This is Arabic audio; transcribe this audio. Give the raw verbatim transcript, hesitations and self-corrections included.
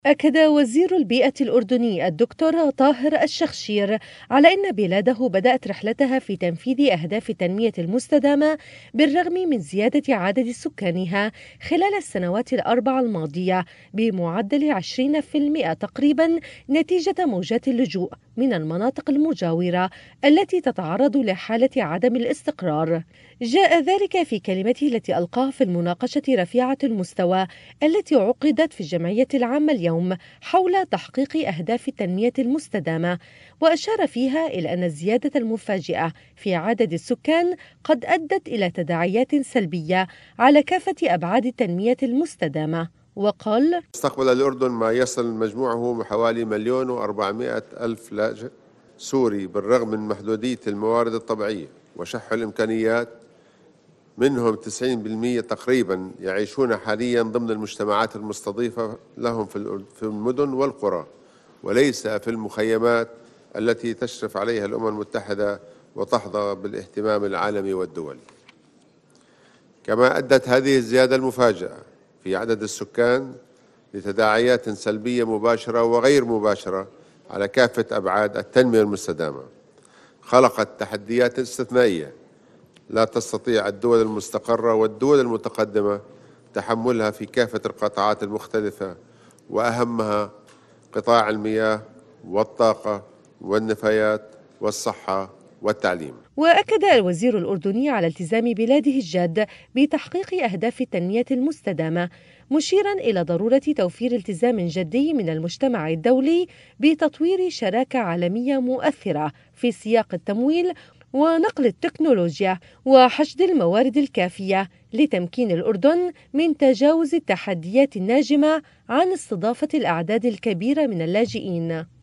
أكد وزير البيئة الأردني الدكتور طاهر الشخشير على أن بلاده بدأت رحلتها في تنفيذ أهداف التنمية المستدامة بالرغم من زيادة عدد سكانها خلال السنوات الأربع الماضية بمعدل عشرين بالمئة تقريبا نتيجة موجات اللجوء من المناطق المجاورة التي تتعرض لحالة عدم الاستقرار. جاء ذلك في كلمته التي ألقاها في المناقشة رفيعة المستوى التي عقدت في الجمعية العامة اليوم حول تحقيق أهداف التنمية المستدامة، وأشار فيها إلى أن الزيادة المفاجئة في عدد السكان قد أدت إلى تداعيات سلبية على كافة أبعاد التنمية المستدامة. وقال: استقبل الأردن ما يصل مجموعه حوالي مليون وأربعمائة ألف لاجئ سوري بالرغم من محدودية الموارد الطبيعية وشح الإمكانيات. منهم تسعين بالمئة تقريبا يعيشون حاليا ضمن المجتمعات المستضيفة لهم في المدن والقرى وليس في المخيمات التي تشرف عليها الأمم المتحدة وتحظى بالاهتمام العالمي والدولي. كما أدت هذه الزيادة المفاجئة في عدد السكان لتداعيات سلبية مباشرة وغير مباشرة على كافة أبعاد التنمية المستدامة، خلقت تحديات استثنائية لا تستطيع الدول المستقرة والدول المتقدمة تحملها في كافة القطاعات المختلفة، وأهمها قطاع المياه والطاقة والنفايات والصحة والتعليم. وأكد الوزير الأردني على التزام بلاده الجاد بتحقيق أهداف التنمية المستدامة، مشيرا إلى ضرورة توفير التزام جدي من المجتمع الدولي بتطوير شراكة عالمية مؤثرة في سياق التمويل ونقل التكنولوجيا وحشد الموارد الكافية لتمكين الأردن من تجاوز التحديات الناجمة عن استضافة الأعداد الكبيرة من اللاجئين.